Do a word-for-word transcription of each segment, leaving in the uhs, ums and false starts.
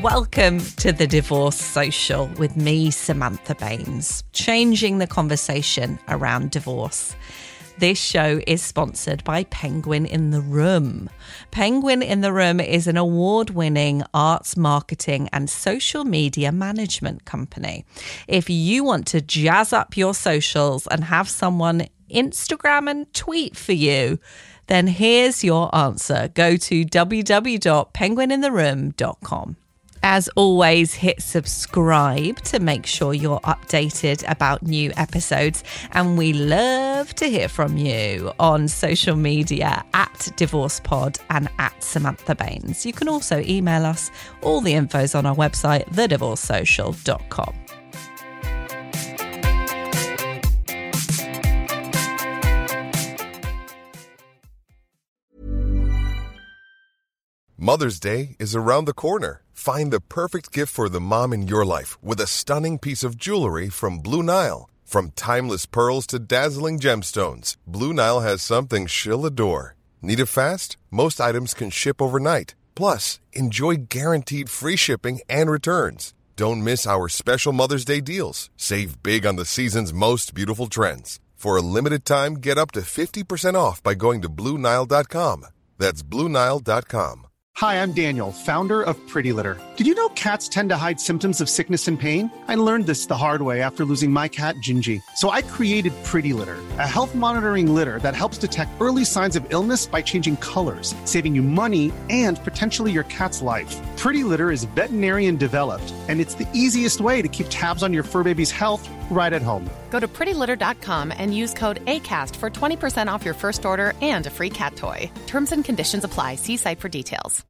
Welcome to the Divorce Social with me, Samantha Baines, changing the conversation around divorce. This show is sponsored by Penguin in the Room. Penguin in the Room is an award-winning arts marketing and social media management company. If you want to jazz up your socials and have someone Instagram and tweet for you, then here's your answer. Go to w w w dot penguin in the room dot com. As always, hit subscribe to make sure you're updated about new episodes. And we love to hear from you on social media at DivorcePod and at Samantha Baines. You can also email us. All the info's on our website, the divorce social dot com. Mother's Day is around the corner. Find the perfect gift for the mom in your life with a stunning piece of jewelry from Blue Nile. From timeless pearls to dazzling gemstones, Blue Nile has something she'll adore. Need it fast? Most items can ship overnight. Plus, enjoy guaranteed free shipping and returns. Don't miss our special Mother's Day deals. Save big on the season's most beautiful trends. For a limited time, get up to fifty percent off by going to blue nile dot com. That's blue nile dot com. Hi, I'm Daniel, founder of Pretty Litter. Did you know cats tend to hide symptoms of sickness and pain? I learned this the hard way after losing my cat, Gingy. So I created Pretty Litter, a health monitoring litter that helps detect early signs of illness by changing colors, saving you money and potentially your cat's life. Pretty Litter is veterinarian developed, and it's the easiest way to keep tabs on your fur baby's health right at home. Go to pretty litter dot com and use code ACAST for twenty percent off your first order and a free cat toy. Terms and conditions apply. See site for details.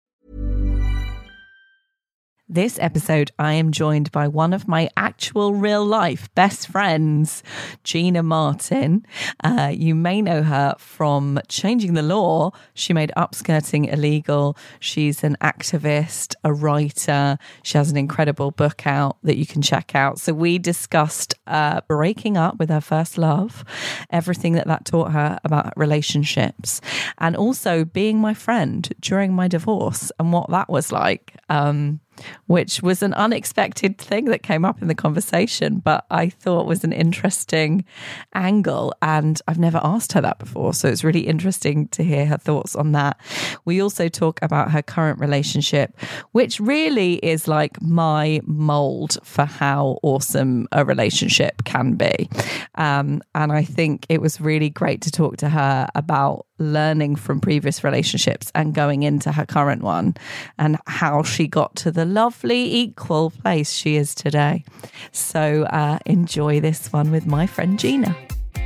This episode, I am joined by one of my actual real life best friends, Gina Martin. Uh, you may know her from Changing the Law. She made upskirting illegal. She's an activist, a writer. She has an incredible book out that you can check out. So we discussed uh, breaking up with her first love, everything that that taught her about relationships, and also being my friend during my divorce and what that was like. Um, which was an unexpected thing that came up in the conversation, but I thought was an interesting angle, and I've never asked her that before, so it's really interesting to hear her thoughts on that. We also talk about her current relationship, which really is like my mold for how awesome a relationship can be. Um, and I think it was really great to talk to her about learning from previous relationships and going into her current one and how she got to the lovely equal place she is today. So uh, enjoy this one with my friend Gina.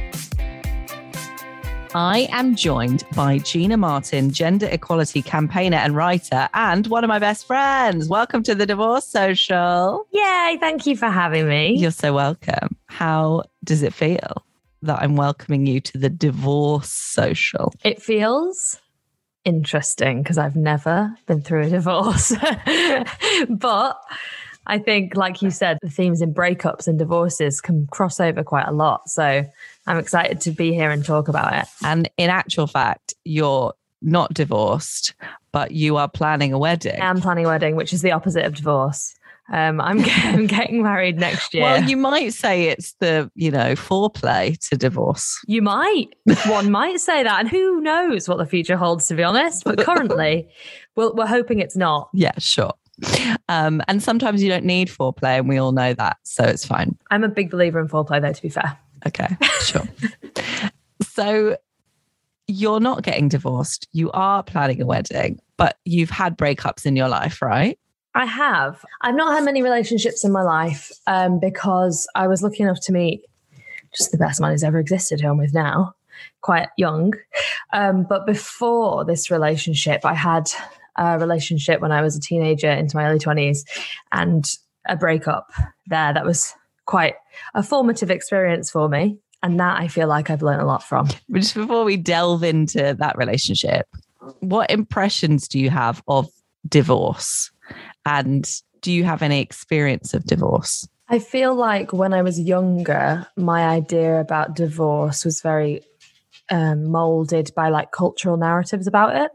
I am joined by Gina Martin, gender equality campaigner and writer, and one of my best friends. Welcome to the Divorce Social. Yay, thank you for having me. You're so welcome. How does it feel that I'm welcoming you to the Divorce Social? It feels interesting because I've never been through a divorce. But I think, like you said, the themes in breakups and divorces can cross over quite a lot. So I'm excited to be here and talk about it. And in actual fact, you're not divorced, but you are planning a wedding. I'm planning a wedding, which is the opposite of divorce. Um, I'm, I'm getting married next year. Well, you might say it's the, you know, foreplay to divorce. You might. One might say that. And who knows what the future holds, to be honest. But currently, we're, we're hoping it's not. Yeah, sure. Um, and sometimes you don't need foreplay, and we all know that. So it's fine. I'm a big believer in foreplay, though, to be fair. Okay, sure. So you're not getting divorced. You are planning a wedding, but you've had breakups in your life, right? I have. I've not had many relationships in my life um, because I was lucky enough to meet just the best man who's ever existed, who I'm with now, quite young. Um, but before this relationship, I had a relationship when I was a teenager into my early twenties and a breakup there that was quite a formative experience for me. And that I feel like I've learned a lot from. But just before we delve into that relationship, what impressions do you have of divorce? And do you have any experience of divorce? I feel like when I was younger, my idea about divorce was very um, molded by like cultural narratives about it.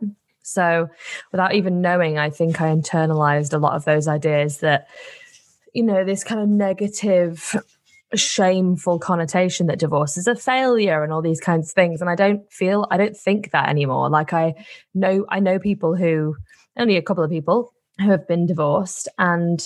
So without even knowing, I think I internalized a lot of those ideas that, you know, this kind of negative, shameful connotation that divorce is a failure and all these kinds of things. And I don't feel, I don't think that anymore. Like I know, I know people who, only a couple of people who have been divorced, and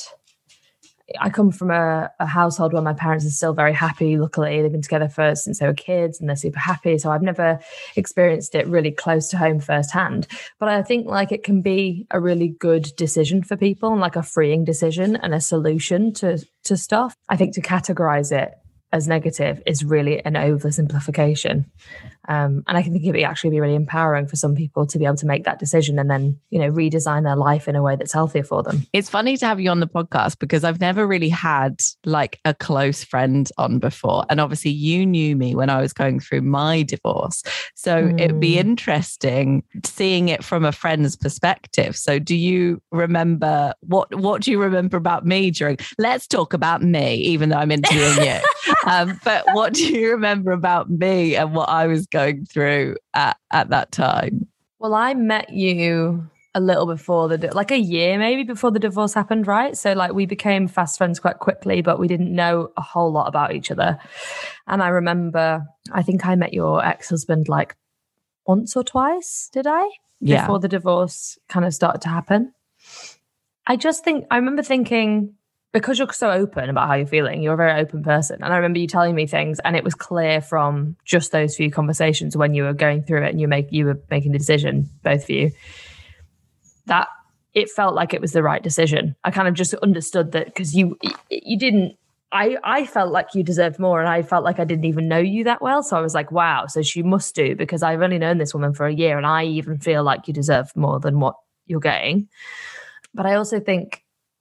I come from a, a household where my parents are still very happy. Luckily, they've been together for since they were kids and they're super happy. So I've never experienced it really close to home firsthand. But I think like it can be a really good decision for people and like a freeing decision and a solution to, to stuff. I think to categorize it as negative is really an oversimplification. Um, and I can think it would actually be really empowering for some people to be able to make that decision and then, you know, redesign their life in a way that's healthier for them. It's funny to have you on the podcast because I've never really had like a close friend on before. And obviously you knew me when I was going through my divorce. So mm. it'd be interesting seeing it from a friend's perspective. So do you remember, what, what do you remember about me during, let's talk about me, even though I'm interviewing you. Um, but what do you remember about me and what I was going through at, at that time? Well, I met you a little before the, like a year maybe before the divorce happened, right? So like we became fast friends quite quickly, but we didn't know a whole lot about each other. And I remember, I think I met your ex-husband like once or twice, did I? Yeah. Before the divorce kind of started to happen. I just think, I remember thinking, because you're so open about how you're feeling, you're a very open person. And I remember you telling me things, and it was clear from just those few conversations when you were going through it and you make you were making the decision, both of you, that it felt like it was the right decision. I kind of just understood that because you you didn't, I, I felt like you deserved more, and I felt like I didn't even know you that well. So I was like, wow, so she must do, because I've only known this woman for a year and I even feel like you deserve more than what you're getting. But I also think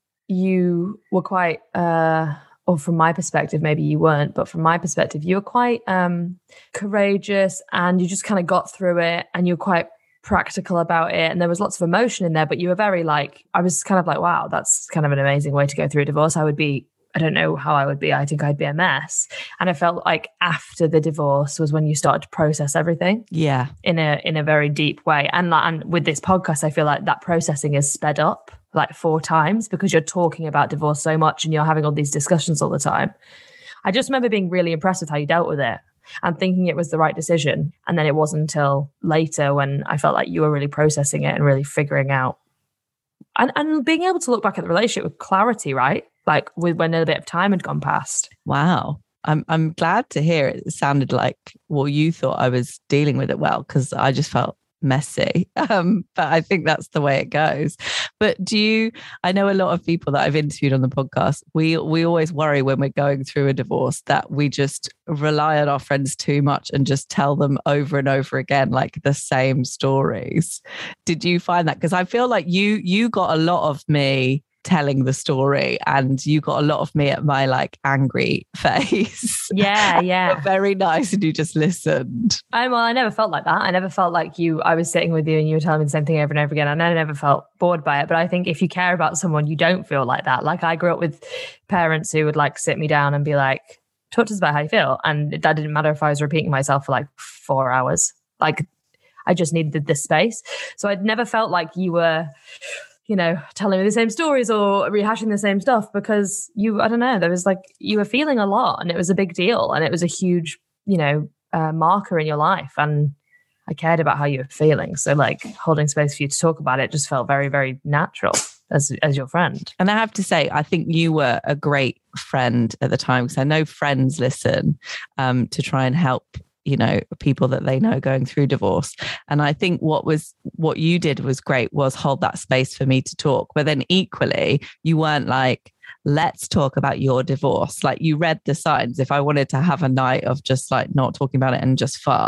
you were quite, uh, or from my perspective, maybe you weren't, but from my perspective, you were quite um, courageous, and you just kind of got through it, and you're quite practical about it. And there was lots of emotion in there, but you were very like, I was kind of like, wow, that's kind of an amazing way to go through a divorce. I would be, I don't know how I would be. I think I'd be a mess. And I felt like after the divorce was when you started to process everything. Yeah. In a, in a very deep way. And, and with this podcast, I feel like that processing is sped up like four times because you're talking about divorce so much and you're having all these discussions all the time. I just remember being really impressed with how you dealt with it and thinking it was the right decision. And then it wasn't until later when I felt like you were really processing it and really figuring out and, and being able to look back at the relationship with clarity, right? Like with when a bit of time had gone past. Wow. I'm I'm glad to hear it. It sounded like, well, you thought I was dealing with it well, because I just felt messy. Um, but I think that's the way it goes. But do you, I know a lot of people that I've interviewed on the podcast, we we always worry when we're going through a divorce that we just rely on our friends too much and just tell them over and over again, like the same stories. Did you find that? Because I feel like you you got a lot of me telling the story, and you got a lot of me at my like angry face. Yeah, yeah. Very nice, and you just listened. I well, I never felt like that. I never felt like you. I was sitting with you and you were telling me the same thing over and over again, and I never felt bored by it. But I think if you care about someone, you don't feel like that. Like I grew up with parents who would like sit me down and be like, "Talk to us about how you feel," and that didn't matter if I was repeating myself for like four hours. Like I just needed this space. So I'd never felt like you were, you know, telling me the same stories or rehashing the same stuff, because you, I don't know, there was like, you were feeling a lot and it was a big deal and it was a huge, you know, uh, marker in your life. And I cared about how you were feeling. So like holding space for you to talk about it just felt very, very natural as, as your friend. And I have to say, I think you were a great friend at the time, because I know friends listen um, to try and help, you know, people that they know going through divorce. And I think what was, what you did was great, was hold that space for me to talk. But then equally, you weren't like, let's talk about your divorce. Like you read the signs. If I wanted to have a night of just like not talking about it and just fun,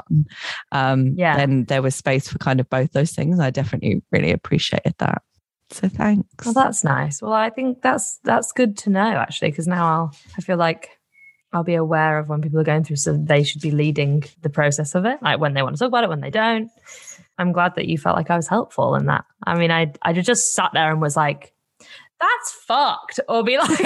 um, yeah. then there was space for kind of both those things. I definitely really appreciated that. So thanks. Well, that's nice. Well, I think that's, that's good to know actually, because now I'll, I feel like I'll be aware of when people are going through, so they should be leading the process of it, like when they want to talk about it, when they don't. I'm glad that you felt like I was helpful in that. I mean, I I just sat there and was like, that's fucked. Or be like,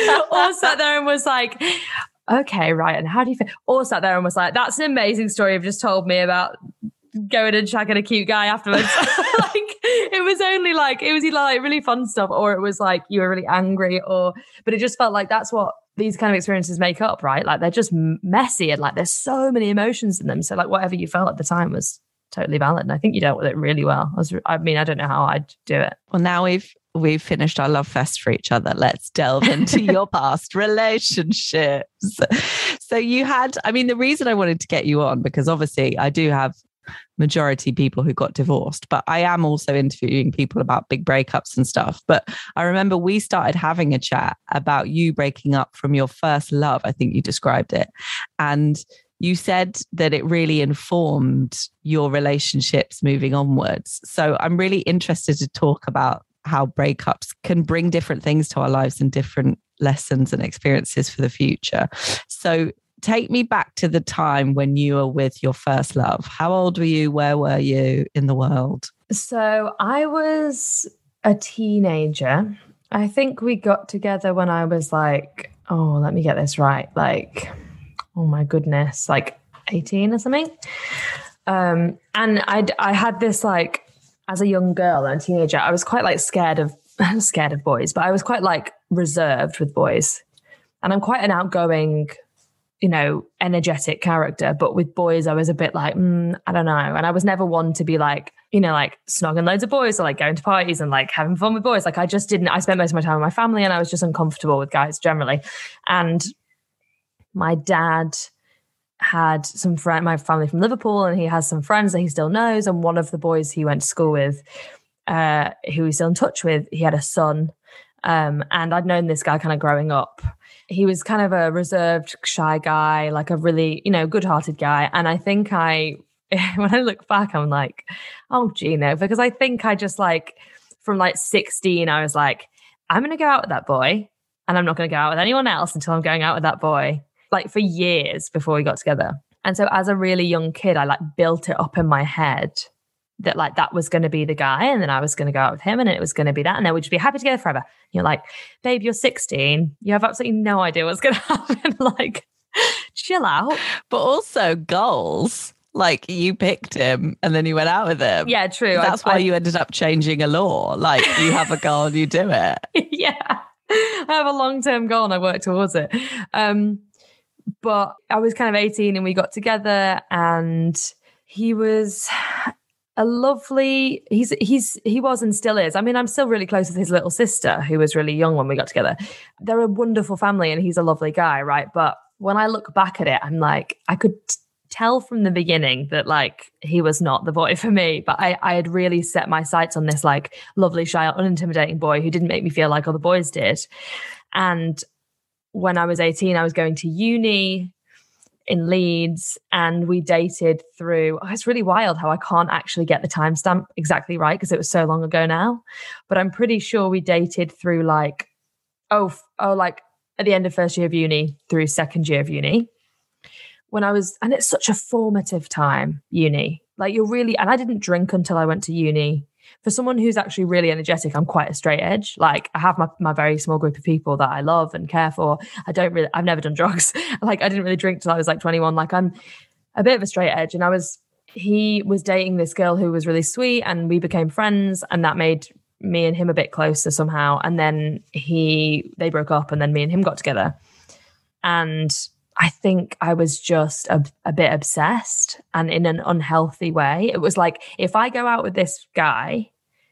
or sat there and was like, okay, right. And how do you feel? Or sat there and was like, that's an amazing story you've just told me about going and shagging a cute guy afterwards. Like, it was only like, it was either like really fun stuff or it was like you were really angry or, but it just felt like that's what these kind of experiences make up, right? Like they're just messy and like there's so many emotions in them. So like whatever you felt at the time was totally valid. And I think you dealt with it really well. I, was, I mean, I don't know how I'd do it. Well, now we've we've finished our love fest for each other. Let's delve into your past relationships. So you had, I mean, the reason I wanted to get you on, because obviously I do have majority people who got divorced, but I am also interviewing people about big breakups and stuff. But I remember we started having a chat about you breaking up from your first love, I think you described it. And you said that it really informed your relationships moving onwards. So I'm really interested to talk about how breakups can bring different things to our lives and different lessons and experiences for the future. So take me back to the time when you were with your first love. How old were you? Where were you in the world? So I was a teenager. I think we got together when I was like, oh, let me get this right. Like, oh my goodness, like eighteen or something. Um, and I I had this like, as a young girl and a teenager, I was quite like scared of, scared of boys, but I was quite like reserved with boys. And I'm quite an outgoing, you know, energetic character. But with boys, I was a bit like, mm, I don't know. And I was never one to be like, you know, like snogging loads of boys or like going to parties and like having fun with boys. Like I just didn't, I spent most of my time with my family and I was just uncomfortable with guys generally. And my dad had some friend, my family from Liverpool, and he has some friends that he still knows. And one of the boys he went to school with, uh, who he's still in touch with, he had a son. Um, and I'd known this guy kind of growing up. He was kind of a reserved, shy guy, like a really, you know, good-hearted guy. And I think I, when I look back, I'm like, oh, Gina, because I think I just like, from like sixteen, I was like, I'm going to go out with that boy and I'm not going to go out with anyone else until I'm going out with that boy. Like for years before we got together. And so as a really young kid, I like built it up in my head that like that was going to be the guy and then I was going to go out with him and it was going to be that and then we'd just be happy together forever. You're like, babe, you're sixteen. You have absolutely no idea what's going to happen. Like, chill out. But also goals. Like you picked him and then you went out with him. Yeah, true. That's I, why I, you ended up changing a law. Like you have a goal and you do it. Yeah. I have a long-term goal and I work towards it. Um, But I was kind of eighteen and we got together and he was a lovely, he's, he's, he was and still is. I mean, I'm still really close with his little sister who was really young when we got together. They're a wonderful family and he's a lovely guy, right? But when I look back at it, I'm like, I could t- tell from the beginning that like he was not the boy for me, but I, I had really set my sights on this like lovely, shy, unintimidating boy who didn't make me feel like other boys did. And when I was eighteen, I was going to uni in Leeds and we dated through, oh, it's really wild how I can't actually get the timestamp exactly right because it was so long ago now, but I'm pretty sure we dated through like, oh, oh, like at the end of first year of uni through second year of uni when I was, and it's such a formative time, uni, like you're really, and I didn't drink until I went to uni. For someone who's actually really energetic, I'm quite a straight edge. Like I have my, my very small group of people that I love and care for. I don't really, I've never done drugs. Like I didn't really drink till I was like twenty-one. Like I'm a bit of a straight edge. And I was, he was dating this girl who was really sweet and we became friends and that made me and him a bit closer somehow. And then he, they broke up and then me and him got together. And I think I was just a, a bit obsessed and in an unhealthy way. It was like, if I go out with this guy,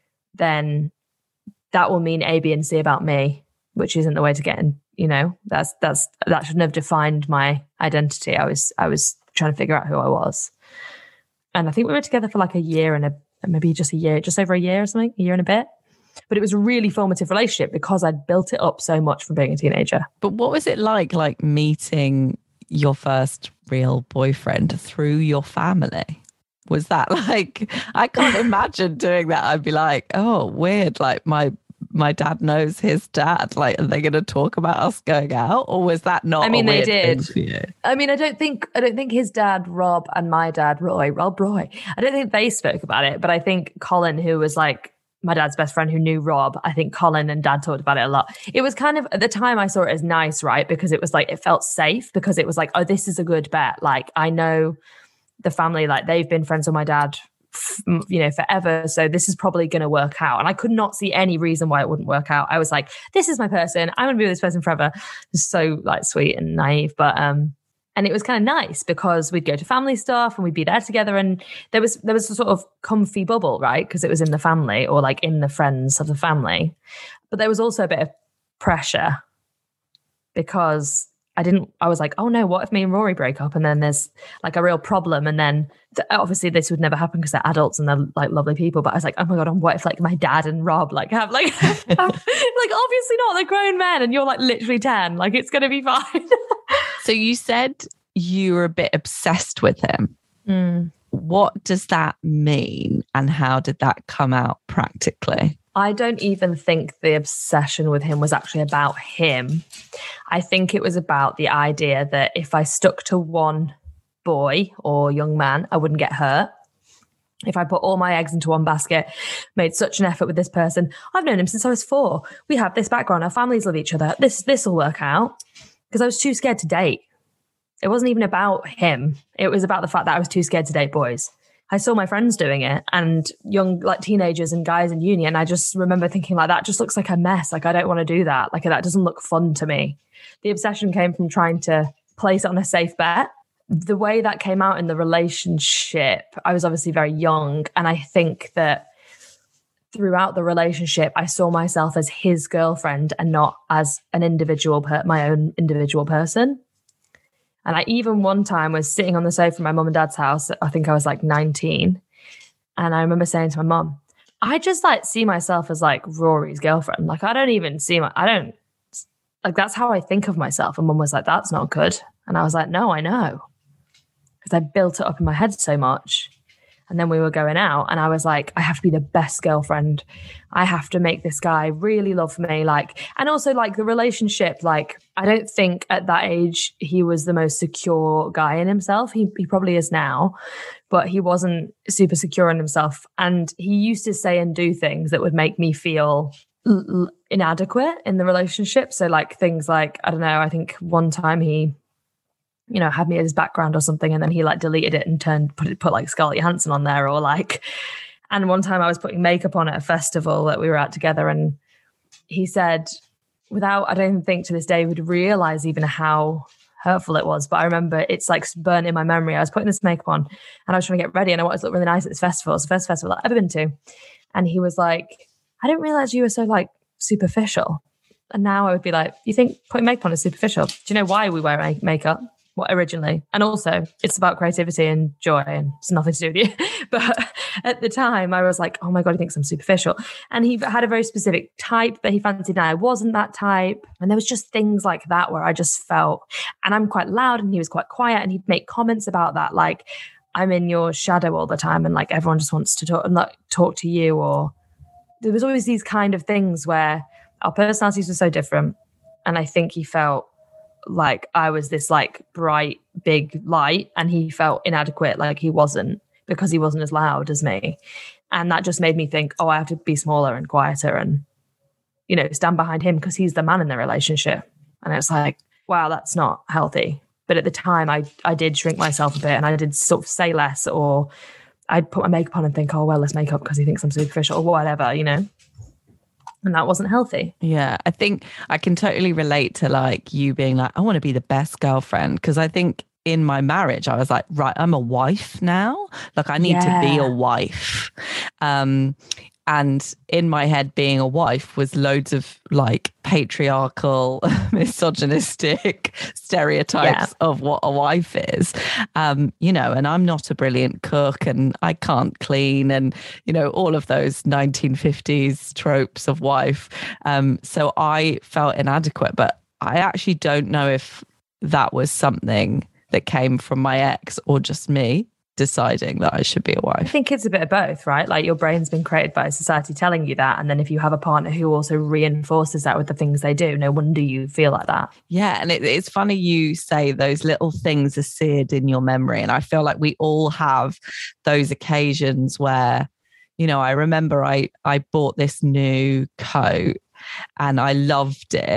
then that will mean A, B, and C about me, which isn't the way to get in, you know, that's, that's, that shouldn't have defined my identity. I was, I was trying to figure out who I was. And I think we were together for like a year and a, maybe just a year, just over a year or something, a year and a bit. But it was a really formative relationship because I'd built it up so much from being a teenager. But what was it like, like meeting your first real boyfriend through your family? Was that like, I can't imagine doing that. I'd be like, oh, weird. Like my my dad knows his dad. Like, are they going to talk about us going out? Or was that not? I mean, a they weird did. thing for you? I mean, I don't think I don't think his dad Rob and my dad Roy, Rob Roy. I don't think they spoke about it, but I think Colin, who was like my dad's best friend who knew Rob, I think Colin and dad talked about it a lot. It was kind of, at the time I saw it as nice, right? Because it was like, it felt safe because it was like, oh, this is a good bet. Like I know the family, like they've been friends with my dad you know, forever. So this is probably going to work out. And I could not see any reason why it wouldn't work out. I was like, this is my person. I'm going to be with this person forever. It's so like sweet and naive. But, um, and it was kind of nice because we'd go to family stuff and we'd be there together. And there was, there was a sort of comfy bubble, right? Because it was in the family or like in the friends of the family. But there was also a bit of pressure because I didn't, I was like, oh no, what if me and Rory break up and then there's like a real problem? And then th- obviously this would never happen because they're adults and they're like lovely people. But I was like, oh my God, and what if like my dad and Rob like have like, have, like obviously not, they're grown men and you're like literally ten, like it's going to be fine. So you said you were a bit obsessed with him. Mm. What does that mean? And how did that come out practically? I don't even think the obsession with him was actually about him. I think it was about the idea that if I stuck to one boy or young man, I wouldn't get hurt. If I put all my eggs into one basket, made such an effort with this person, I've known him since I was four. We have this background. Our families love each other. This, this will work out. Because I was too scared to date. It wasn't even about him. It was about the fact that I was too scared to date boys. I saw my friends doing it and young like teenagers and guys in uni. And I just remember thinking like, that just looks like a mess. Like, I don't want to do that. Like, that doesn't look fun to me. The obsession came from trying to place it on a safe bet. The way that came out in the relationship, I was obviously very young. And I think that throughout the relationship, I saw myself as his girlfriend and not as an individual, per- my own individual person. And I even one time was sitting on the sofa in my mum and dad's house. I think I was like nineteen. And I remember saying to my mum, I just like see myself as like Rory's girlfriend. Like, I don't even see my, I don't, like, that's how I think of myself. And mum was like, that's not good. And I was like, no, I know. Because I built it up in my head so much. And then we were going out and I was like, I have to be the best girlfriend. I have to make this guy really love me. Like, and also like the relationship, like, I don't think at that age he was the most secure guy in himself. He, he probably is now, but he wasn't super secure in himself. And he used to say and do things that would make me feel l- l- inadequate in the relationship. So like things like, I don't know, I think one time he, you know, had me as his background or something. And then he like deleted it and turned, put it, put like Scarlett Johansson on there or like, and one time I was putting makeup on at a festival that we were at together. And he said, without, I don't think to this day would realize even how hurtful it was. But I remember it's like burnt in my memory. I was putting this makeup on and I was trying to get ready and I wanted to look really nice at this festival. It's the first festival I've ever been to. And he was like, I didn't realize you were so like superficial. And now I would be like, you think putting makeup on is superficial? Do you know why we wear makeup? Well, originally. And also it's about creativity and joy and it's nothing to do with you. But at the time I was like, oh my God, he thinks I'm superficial. And he had a very specific type that he fancied and I wasn't that type. And there was just things like that where I just felt, and I'm quite loud and he was quite quiet and he'd make comments about that. Like, I'm in your shadow all the time and like everyone just wants to talk and like talk to you. Or there was always these kind of things where our personalities were so different. And I think he felt like I was this like bright, big light and he felt inadequate, like he wasn't, because he wasn't as loud as me. And that just made me think, oh, I have to be smaller and quieter and, you know, stand behind him because he's the man in the relationship. And it's like, wow, that's not healthy. But at the time I, I did shrink myself a bit and I did sort of say less, or I'd put my makeup on and think, oh, well, let's make up because he thinks I'm superficial or whatever, you know. And that wasn't healthy. Yeah, I think I can totally relate to like you being like, I want to be the best girlfriend. Because I think in my marriage, I was like, right, I'm a wife now. Like I need Yeah. to be a wife. Um, and in my head, being a wife was loads of like patriarchal, misogynistic stereotypes Yeah. of what a wife is. Um, you know, and I'm not a brilliant cook and I can't clean and, you know, all of those nineteen fifties tropes of wife. Um, so I felt inadequate, but I actually don't know if that was something that came from my ex or just me deciding that I should be a I wife. think it's a bit of both, right? Like your brain's been created by society telling you that. And then if you have a partner who also reinforces that with the things they do, no wonder you feel like that. Yeah. And it, it's funny you say those little things are seared in your memory. And I feel like we all have those occasions where, you know, I remember I, I bought this new coat and I loved it.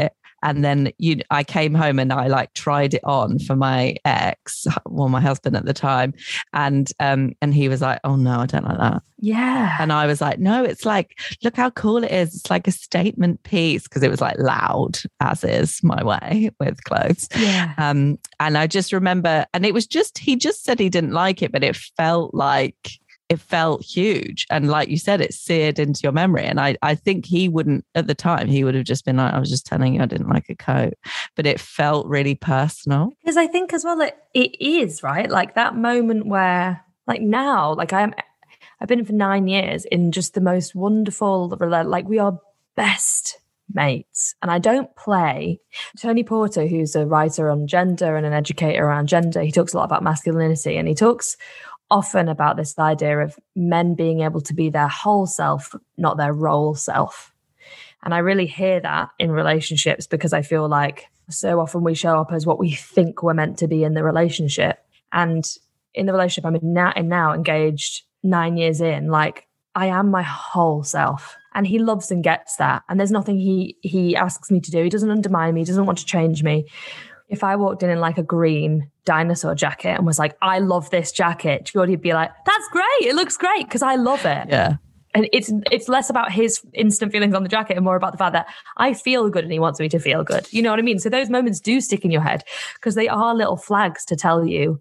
And then you, I came home and I like tried it on for my ex, well, my husband at the time. And, um, and he was like, oh no, I don't like that. Yeah. And I was like, no, it's like, look how cool it is. It's like a statement piece, because it was like loud, as is my way with clothes. Yeah. Um, and I just remember, and it was just, he just said he didn't like it, but it felt like, it felt huge. And like you said, it seared into your memory. And I, I think he wouldn't, at the time, he would have just been like, I was just telling you I didn't like a coat. But it felt really personal. Because I think as well, it, it is, right? Like that moment where, like now, like I'm, I've been for nine years in just the most wonderful, like we are best mates. And I don't play. Tony Porter, who's a writer on gender and an educator around gender, he talks a lot about masculinity, and he talks often about this idea of men being able to be their whole self, not their role self. And I really hear that in relationships, because I feel like so often we show up as what we think we're meant to be in the relationship. And in the relationship I'm in now, in now engaged nine years in, like I am my whole self. And he loves and gets that. And there's nothing he he asks me to do. He doesn't undermine me. He doesn't want to change me. If I walked in in like a green dinosaur jacket and was like, I love this jacket, Geordie'd be like, that's great. It looks great, because I love it. Yeah. And it's it's less about his instant feelings on the jacket and more about the fact that I feel good and he wants me to feel good. You know what I mean? So those moments do stick in your head, because they are little flags to tell you,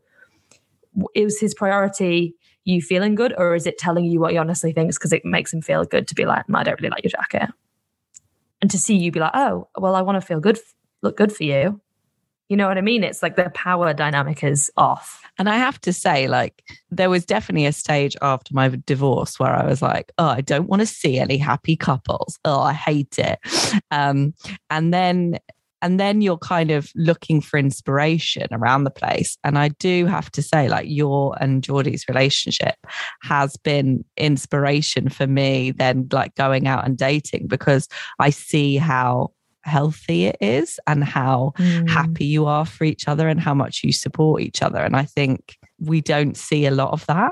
is his priority you feeling good, or is it telling you what he honestly thinks because it makes him feel good to be like, I don't really like your jacket. And to see you be like, oh, well, I want to feel good, look good for you. You know what I mean? It's like the power dynamic is off. And I have to say, like, there was definitely a stage after my divorce where I was like, oh, I don't want to see any happy couples. Oh, I hate it. Um, and then and then you're kind of looking for inspiration around the place. And I do have to say, like, your and Geordie's relationship has been inspiration for me then, like, going out and dating, because I see how healthy it is and how mm. happy you are for each other and how much you support each other. And I think we don't see a lot of that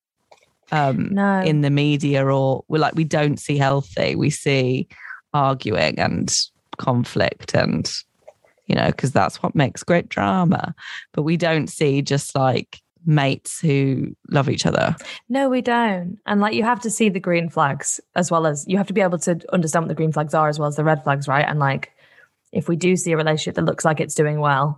um, no. in the media, or we're like, we don't see healthy. We see arguing and conflict, and, you know, because that's what makes great drama. But we don't see just like mates who love each other. No, we don't. And like, you have to see the green flags, as well as you have to be able to understand what the green flags are as well as the red flags, right? And like, if we do see a relationship that looks like it's doing well,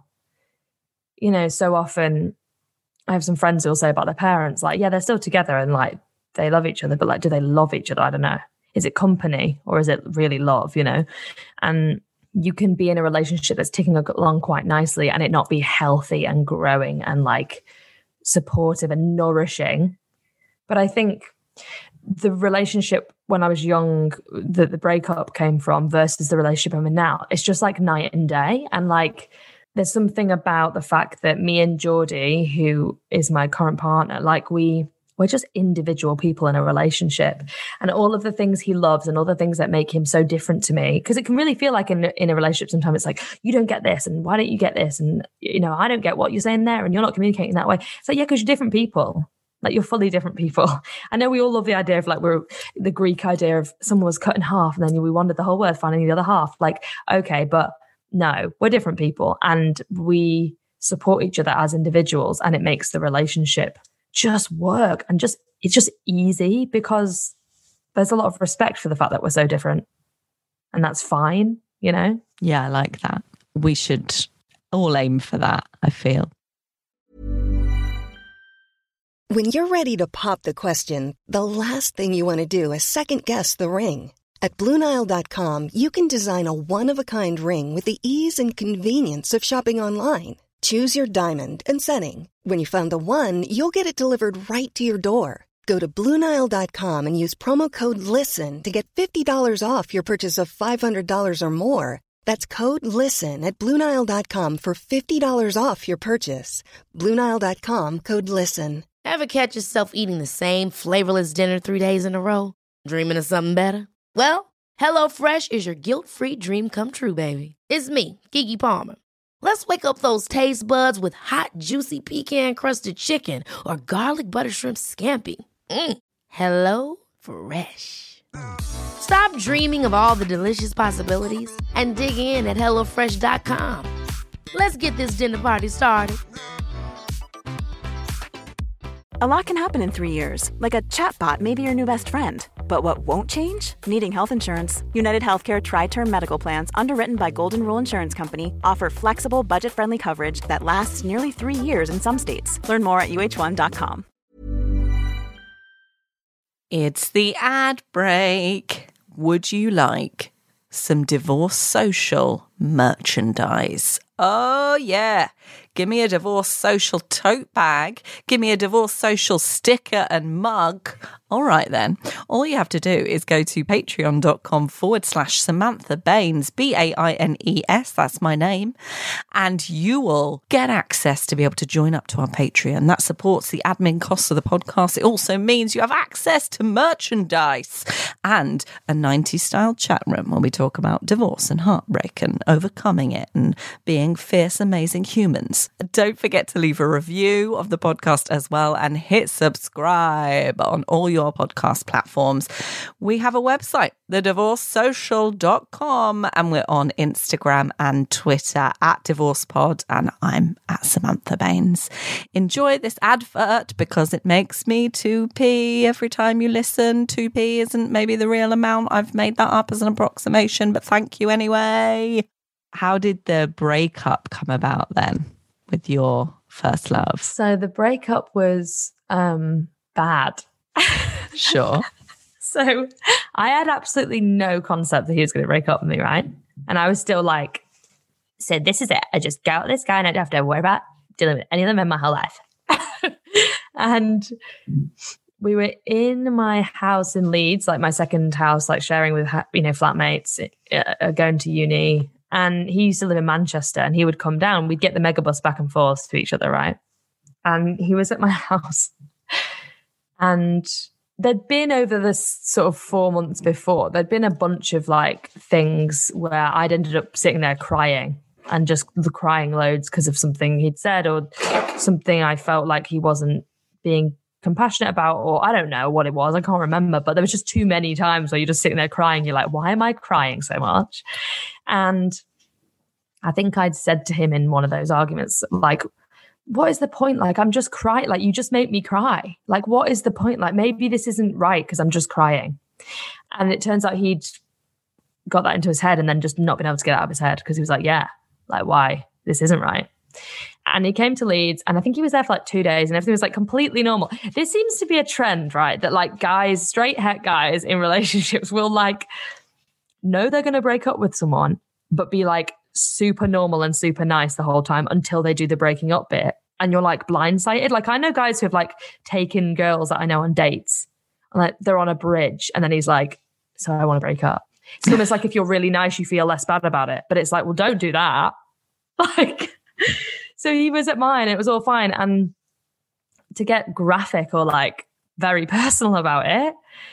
you know, so often I have some friends who will say about their parents, like, yeah, they're still together and like they love each other, but like, do they love each other? I don't know. Is it company or is it really love, you know? And you can be in a relationship that's ticking along quite nicely and it not be healthy and growing and like supportive and nourishing. But I think the relationship when I was young that the breakup came from versus the relationship I'm in now, it's just like night and day. And like, there's something about the fact that me and Geordie, who is my current partner, like we, we're just individual people in a relationship, and all of the things he loves and all the things that make him so different to me, because it can really feel like in, in a relationship sometimes it's like, you don't get this and why don't you get this, and you know, I don't get what you're saying there and you're not communicating that way. It's like, yeah, because you're different people. Like, you're fully different people. I know we all love the idea of like, we're the Greek idea of someone was cut in half and then we wandered the whole world finding the other half. Like, okay, but no, we're different people and we support each other as individuals, and it makes the relationship just work and just, it's just easy because there's a lot of respect for the fact that we're so different, and that's fine, you know? Yeah, I like that. We should all aim for that, I feel. When you're ready to pop the question, the last thing you want to do is second guess the ring. At Blue Nile dot com, you can design a one-of-a-kind ring with the ease and convenience of shopping online. Choose your diamond and setting. When you find the one, you'll get it delivered right to your door. Go to Blue Nile dot com and use promo code LISTEN to get fifty dollars off your purchase of five hundred dollars or more. That's code LISTEN at Blue Nile dot com for fifty dollars off your purchase. Blue Nile dot com, code LISTEN. Ever catch yourself eating the same flavorless dinner three days in a row? Dreaming of something better? Well, HelloFresh is your guilt-free dream come true, baby. It's me, Keke Palmer. Let's wake up those taste buds with hot, juicy pecan-crusted chicken or garlic butter shrimp scampi. Mm. Hello Fresh. Stop dreaming of all the delicious possibilities and dig in at hello fresh dot com. Let's get this dinner party started. A lot can happen in three years, like a chatbot may be your new best friend. But what won't change? Needing health insurance. United Healthcare Tri-Term Medical Plans, underwritten by Golden Rule Insurance Company, offer flexible, budget-friendly coverage that lasts nearly three years in some states. Learn more at U H one dot com. It's the ad break. Would you like some Divorce Social merchandise? Oh, yeah. Give me a Divorce Social tote bag. Give me a Divorce Social sticker and mug. All right, then. All you have to do is go to patreon.com forward slash Samantha Baines, B A I N E S, that's my name, and you will get access to be able to join up to our Patreon. That supports the admin costs of the podcast. It also means you have access to merchandise and a nineties-style chat room where we talk about divorce and heartbreak and overcoming it and being fierce, amazing humans. Don't forget to leave a review of the podcast as well and hit subscribe on all your podcast platforms. We have a website, the divorce social dot com, and we're on Instagram and Twitter at DivorcePod, and I'm at Samantha Baines. Enjoy this advert because it makes me two p every time you listen. two p isn't maybe the real amount. I've made that up as an approximation, but thank you anyway. How did the breakup come about then with your first love? So the breakup was um, bad. Sure. So I had absolutely no concept that he was going to break up with me, right? And I was still like, so this is it. I just go out with this guy and I don't have to worry about dealing with any of them in my whole life. And we were in my house in Leeds, like my second house, like sharing with, you know, flatmates, uh, going to uni. And he used to live in Manchester and he would come down. We'd get the megabus back and forth to each other, right? And he was at my house. And there'd been over this sort of four months before, there'd been a bunch of like things where I'd ended up sitting there crying and just crying loads because of something he'd said or something I felt like he wasn't being compassionate about, or I don't know what it was. I can't remember, but there was just too many times where you're just sitting there crying. You're like, why am I crying so much? And I think I'd said to him in one of those arguments, like, what is the point? Like, I'm just crying. Like, you just make me cry. Like, what is the point? Like, maybe this isn't right because I'm just crying. And it turns out he'd got that into his head and then just not been able to get it out of his head because he was like, yeah, like, why? This isn't right. And he came to Leeds and I think he was there for like two days and everything was like completely normal. This seems to be a trend, right? That like guys, straight het guys in relationships will like know they're going to break up with someone, but be like super normal and super nice the whole time until they do the breaking up bit. And you're like blindsided. Like I know guys who have like taken girls that I know on dates and like they're on a bridge and then he's like, so I want to break up. It's almost like if you're really nice, you feel less bad about it. But it's like, well, don't do that. Like... So he was at mine, it was all fine. And to get graphic or like very personal about it,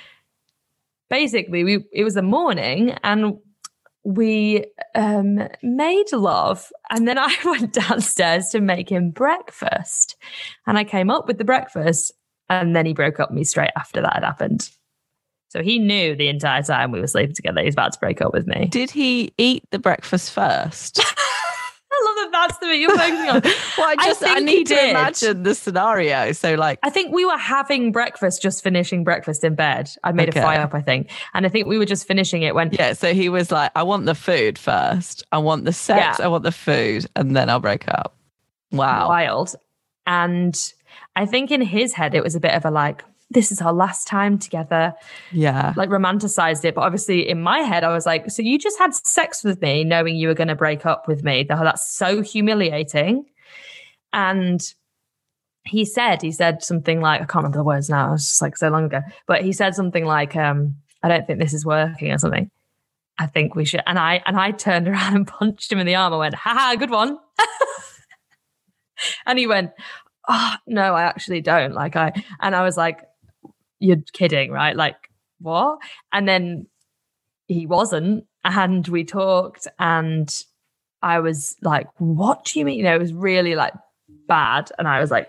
basically we it was the morning and we um, made love. And then I went downstairs to make him breakfast. And I came up with the breakfast and then he broke up with me straight after that had happened. So he knew the entire time we were sleeping together he was about to break up with me. Did he eat the breakfast first? I love that that's the bit you're focusing on. Well, I just I, I need to imagine the scenario. So like I think we were having breakfast, just finishing breakfast in bed. I made okay. a fire up, I think. And I think we were just finishing it when Yeah, so he was like, I want the food first. I want the sex, yeah. I want the food, and then I'll break up. Wow. Wild. And I think in his head it was a bit of a like, this is our last time together. Yeah. Like romanticized it. But obviously in my head, I was like, so you just had sex with me knowing you were going to break up with me. That's so humiliating. And he said, he said something like, I can't remember the words now. It was just like so long ago. But he said something like, um, I don't think this is working or something. I think we should. And I, and I turned around and punched him in the arm. I went, haha, good one. And he went, oh, no, I actually don't. Like I, and I was like, you're kidding, right? Like, what? And then he wasn't. And we talked and I was like, what do you mean? You know, it was really like bad. And I was like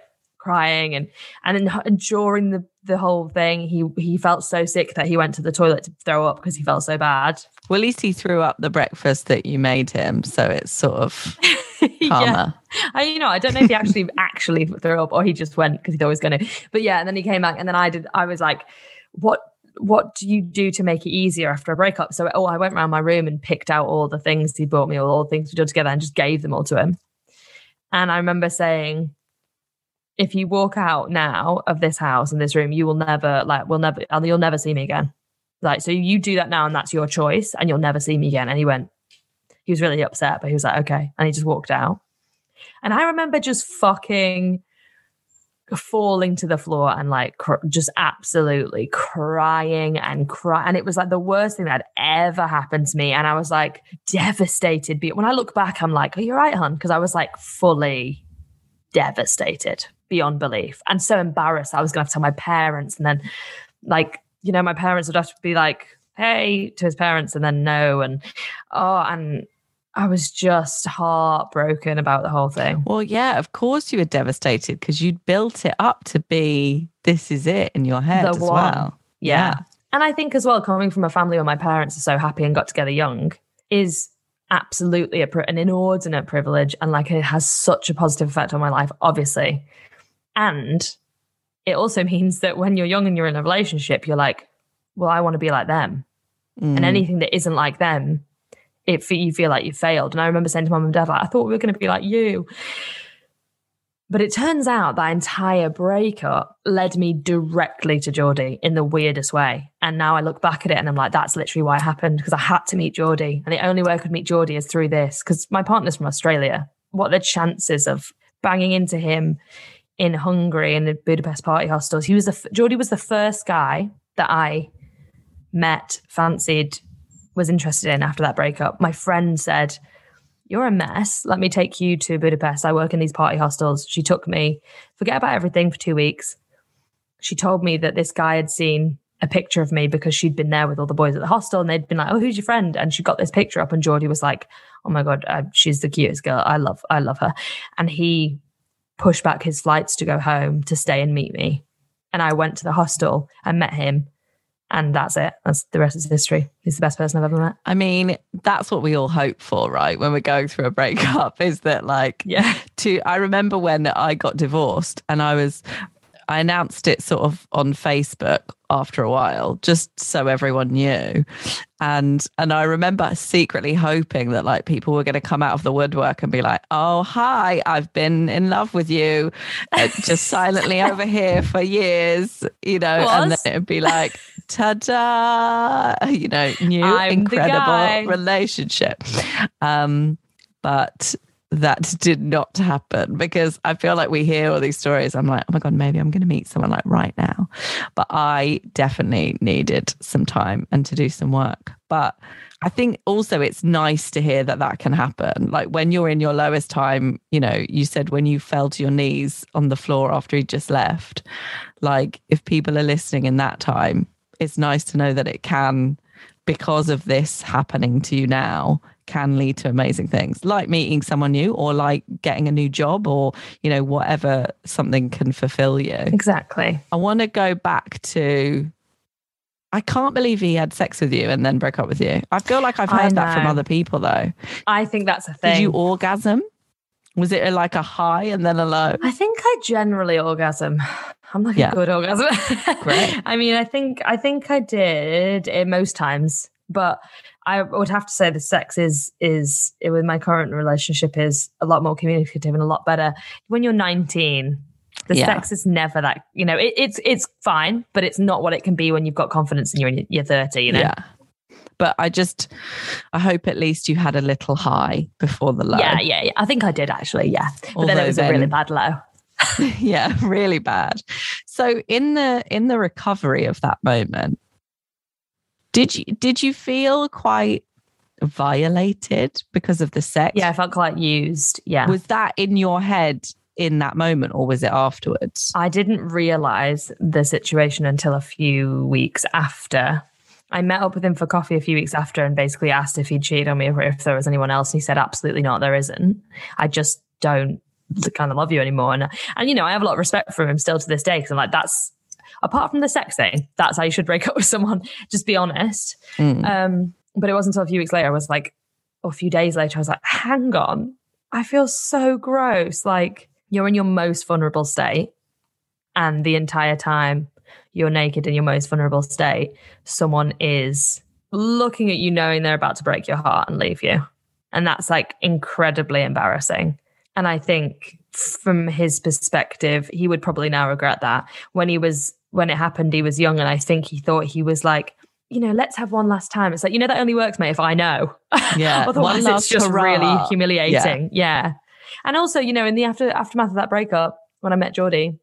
crying. And and then and during the, the whole thing, he he felt so sick that he went to the toilet to throw up because he felt so bad. Well, at least he threw up the breakfast that you made him, so it's sort of calmer. Yeah. I, you know, I don't know if he actually actually threw up or he just went because he thought he was going to. But yeah, and then he came back, and then I did. I was like, what? What do you do to make it easier after a breakup? So, oh, I went around my room and picked out all the things he bought me, all the things we did together, and just gave them all to him. And I remember saying, if you walk out now of this house and this room, you will never, like, we'll never, you'll never see me again. Like, so you do that now and that's your choice and you'll never see me again. And he went, he was really upset, but he was like, okay. And he just walked out. And I remember just fucking falling to the floor and like cr- just absolutely crying and crying. And it was like the worst thing that had ever happened to me. And I was like devastated. But when I look back, I'm like, are you right, hon? Because I was like fully devastated beyond belief and so embarrassed. I was going to have to tell my parents. And then like, you know, my parents would have to be like, hey, to his parents, and then no. And oh, and I was just heartbroken about the whole thing. Well, yeah, of course you were devastated because you'd built it up to be, this is it in your head The as one. well. Yeah. Yeah. And I think as well, coming from a family where my parents are so happy and got together young is absolutely a, an inordinate privilege. And like it has such a positive effect on my life, obviously. And it also means that when you're young and you're in a relationship, you're like, well, I want to be like them. Mm. And anything that isn't like them, It you feel like you failed. And I remember saying to mum and dad, like, I thought we were going to be like you. But it turns out that entire breakup led me directly to Geordie in the weirdest way. And now I look back at it and I'm like, that's literally why it happened, because I had to meet Geordie. And the only way I could meet Geordie is through this, because my partner's from Australia. What are the chances of banging into him in Hungary in the Budapest party hostels? He was the Geordie was the first guy that I met, fancied, was interested in after that breakup. My friend said, you're a mess. Let me take you to Budapest. I work in these party hostels. She took me, forget about everything for two weeks. She told me that this guy had seen a picture of me because she'd been there with all the boys at the hostel and they'd been like, oh, who's your friend? And she got this picture up and Geordie was like, oh my God, uh, she's the cutest girl. I love, I love her. And he pushed back his flights to go home to stay and meet me. And I went to the hostel and met him. And that's it. That's the rest is history. He's the best person I've ever met. I mean, that's what we all hope for, right? When we're going through a breakup, is that like, yeah. To I remember when I got divorced and I was, I announced it sort of on Facebook after a while, just so everyone knew. And and I remember secretly hoping that like people were going to come out of the woodwork and be like, oh, hi, I've been in love with you, uh, just silently over here for years, you know, and then it'd be like, ta-da, you know, new I'm incredible relationship. Um, but that did not happen because I feel like we hear all these stories. I'm like, oh my God, maybe I'm going to meet someone like right now. But I definitely needed some time and to do some work. But I think also it's nice to hear that that can happen. Like when you're in your lowest time, you know, you said when you fell to your knees on the floor after he just left, like if people are listening in that time, it's nice to know that it can, because of this happening to you now, can lead to amazing things like meeting someone new or like getting a new job or, you know, whatever something can fulfill you. Exactly. I want to go back to, I can't believe he had sex with you and then broke up with you. I feel like I've heard that from other people though. I think that's a thing. Did you orgasm? Was it like a high and then a low? I think I generally orgasm. I'm like yeah. a good orgasm. Great. I mean, I think I think I did it most times, but I would have to say the sex is is with my current relationship is a lot more communicative and a lot better. When you're nineteen, the yeah. sex is never that, you know, it, it's it's fine, but it's not what it can be when you've got confidence and you're in your thirty, you know. Yeah. But I just, I hope at least you had a little high before the low. Yeah, yeah, yeah. I think I did actually, yeah. But Although then it was then, a really bad low. Yeah, really bad. So in the in the recovery of that moment, did you did you feel quite violated because of the sex? Yeah, I felt quite used. Yeah. Was that in your head in that moment or was it afterwards? I didn't realize the situation until a few weeks after. I met up with him for coffee a few weeks after and basically asked if he'd cheated on me or if there was anyone else. And he said, absolutely not, there isn't. I just don't kind of love you anymore. And, and, you know, I have a lot of respect for him still to this day because I'm like, that's, apart from the sex thing, that's how you should break up with someone. Just be honest. Mm. Um, but it wasn't until a few weeks later, I was like, or a few days later, I was like, hang on, I feel so gross. Like, you're in your most vulnerable state, and the entire time you're naked in your most vulnerable state, someone is looking at you knowing they're about to break your heart and leave you. And that's like incredibly embarrassing. And I think from his perspective, he would probably now regret that. When he was, when it happened, he was young, and I think he thought he was like, you know, let's have one last time. It's like, you know, that only works, mate, if I know. Yeah. Otherwise, it's just hurrah. really humiliating. Yeah. yeah. And also, you know, in the after aftermath of that breakup, when I met Geordie,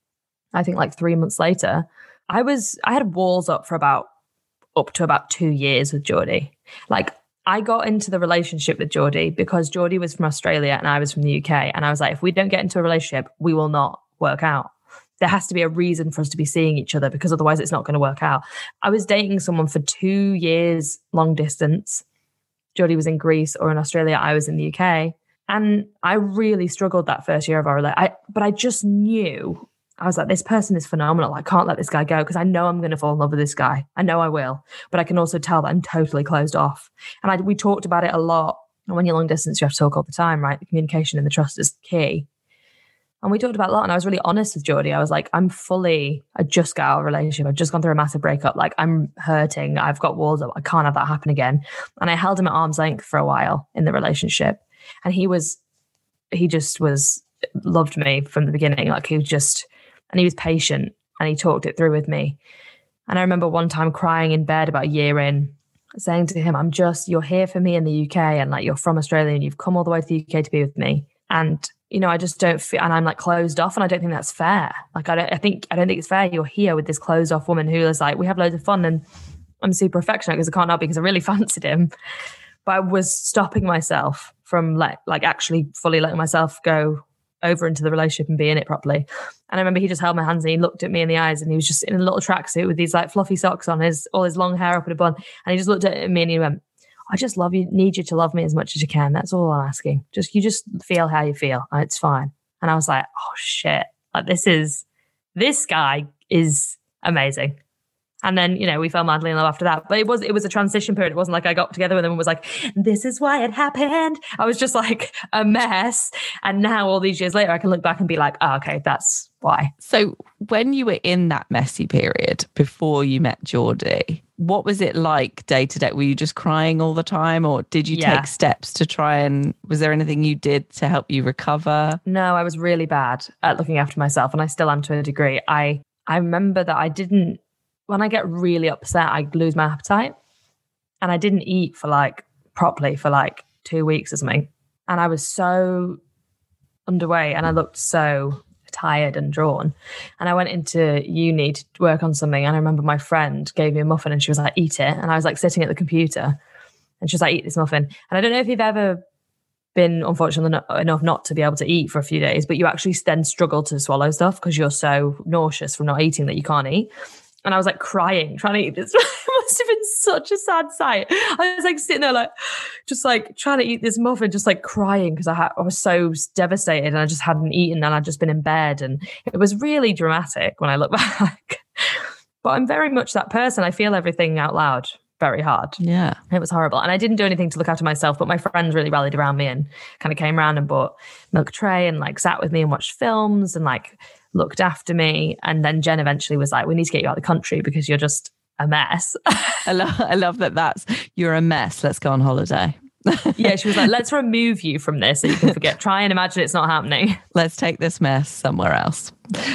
I think like three months later, I was, I had walls up for about, up to about two years with Geordie. Like, I got into the relationship with Geordie because Geordie was from Australia and I was from the U K. And I was like, if we don't get into a relationship, we will not work out. There has to be a reason for us to be seeing each other, because otherwise it's not going to work out. I was dating someone for two years, long distance. Geordie was in Greece or in Australia. I was in the U K. And I really struggled that first year of our relationship. But I just knew, I was like, this person is phenomenal. I can't let this guy go because I know I'm going to fall in love with this guy. I know I will. But I can also tell that I'm totally closed off. And I, we talked about it a lot. And when you're long distance, you have to talk all the time, right? The communication and the trust is key. And we talked about a lot. And I was really honest with Geordie. I was like, I'm fully, I just got out of a relationship. I've just gone through a massive breakup. Like, I'm hurting. I've got walls up. I can't have that happen again. And I held him at arm's length for a while in the relationship. And he was, he just was, loved me from the beginning. Like, he was just, and he was patient and he talked it through with me. And I remember one time crying in bed about a year in, saying to him, I'm just, you're here for me in the U K, and like, you're from Australia and you've come all the way to the U K to be with me. And, you know, I just don't feel, and I'm like closed off, and I don't think that's fair. Like, I don't, I think, I don't think it's fair. You're here with this closed off woman who is like, we have loads of fun, and I'm super affectionate because I can't help because I really fancied him. But I was stopping myself from like, like actually fully letting myself go over into the relationship and be in it properly. And I remember he just held my hands and he looked at me in the eyes, and he was just in a little tracksuit with these like fluffy socks on, his all his long hair up in a bun. And he just looked at me and he went, I just love you, need you to love me as much as you can. That's all I'm asking. Just, you just feel how you feel. And it's fine. And I was like, oh shit. Like, this is, this guy is amazing. And then, you know, we fell madly in love after that. But it was, it was a transition period. It wasn't like I got together with him and was like, this is why it happened. I was just like a mess. And now all these years later, I can look back and be like, oh, okay, that's why. So when you were in that messy period before you met Geordie, what was it like day to day? Were you just crying all the time, or did you yeah. take steps to try and, was there anything you did to help you recover? No, I was really bad at looking after myself, and I still am to a degree. I, I remember that I didn't, when I get really upset, I lose my appetite, and I didn't eat for like properly for like two weeks or something. And I was so underweight and I looked so tired and drawn. And I went into uni to work on something. And I remember my friend gave me a muffin and she was like, eat it. And I was like sitting at the computer and she was like, eat this muffin. And I don't know if you've ever been unfortunate enough not to be able to eat for a few days, but you actually then struggle to swallow stuff because you're so nauseous from not eating that you can't eat. And I was like crying, trying to eat this. It must have been such a sad sight. I was like sitting there, like, just like trying to eat this muffin, just like crying because I, had, I was so devastated and I just hadn't eaten and I'd just been in bed. And it was really dramatic when I look back. But I'm very much that person. I feel everything out loud very hard. Yeah. It was horrible. And I didn't do anything to look after myself, but my friends really rallied around me and kind of came around and bought milk tray and like sat with me and watched films and like looked after me. And then Jen eventually was like, we need to get you out of the country because you're just a mess. I, love, I love that that's, you're a mess. Let's go on holiday. Yeah, she was like, let's remove you from this so you can forget. Try and imagine it's not happening. Let's take this mess somewhere else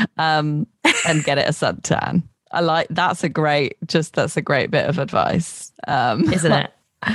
um, and get it a suntan. I like, that's a great, just that's a great bit of advice. Um, Isn't it?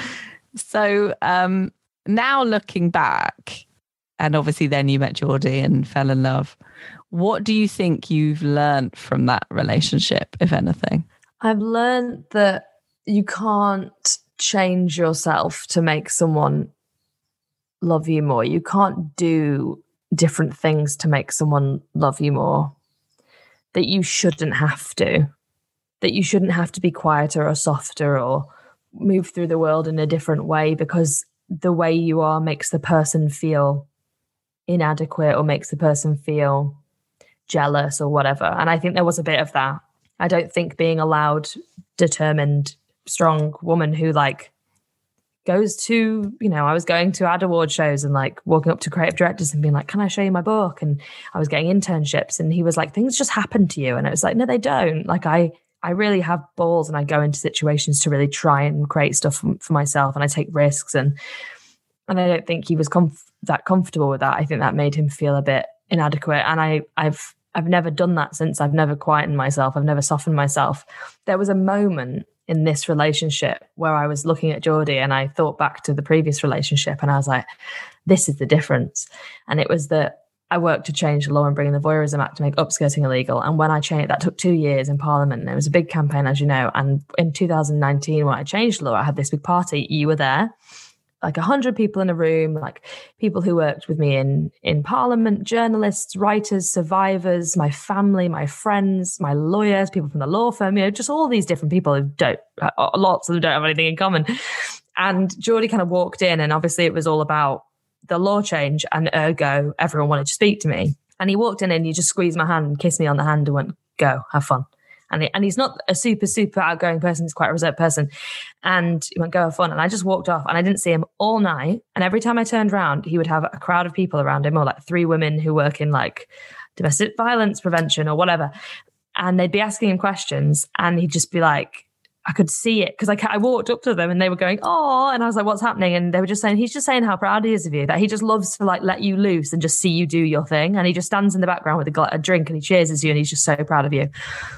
So um, now looking back, and obviously then you met Geordie and fell in love. What do you think you've learned from that relationship, if anything? I've learned that you can't change yourself to make someone love you more. You can't do different things to make someone love you more. That you shouldn't have to. That you shouldn't have to be quieter or softer or move through the world in a different way because the way you are makes the person feel inadequate or makes the person feel jealous or whatever. And I think there was a bit of that. I don't think being a loud, determined, strong woman who like goes to, you know, I was going to ad award shows and like walking up to creative directors and being like, can I show you my book? And I was getting internships and he was like, things just happen to you. And I was like, no, they don't. Like I, I really have balls and I go into situations to really try and create stuff for, for myself and I take risks. And, and I don't think he was comf- that comfortable with that. I think that made him feel a bit inadequate. And I, I've, I've never done that since. I've never quietened myself. I've never softened myself. There was a moment in this relationship where I was looking at Geordie and I thought back to the previous relationship and I was like, this is the difference. And it was that I worked to change the law and bring in the Voyeurism Act to make upskirting illegal. And when I changed, that took two years in Parliament. And it was a big campaign, as you know. And in two thousand nineteen, when I changed the law, I had this big party. You were there. Like a hundred people in a room, like people who worked with me in, in Parliament, journalists, writers, survivors, my family, my friends, my lawyers, people from the law firm, you know, just all these different people who don't, lots of them don't have anything in common. And Geordie kind of walked in and obviously it was all about the law change and ergo everyone wanted to speak to me. And he walked in and he just squeezed my hand and kissed me on the hand and went, go, have fun. And, he, and he's not a super, super outgoing person. He's quite a reserved person. And he went, go have fun. And I just walked off and I didn't see him all night. And every time I turned around, he would have a crowd of people around him or like three women who work in like domestic violence prevention or whatever. And they'd be asking him questions and he'd just be like, I could see it because I, I walked up to them and they were going, oh, and I was like, what's happening? And they were just saying, he's just saying how proud he is of you, that he just loves to like let you loose and just see you do your thing. And he just stands in the background with a, gl- a drink and he cheers you and he's just so proud of you.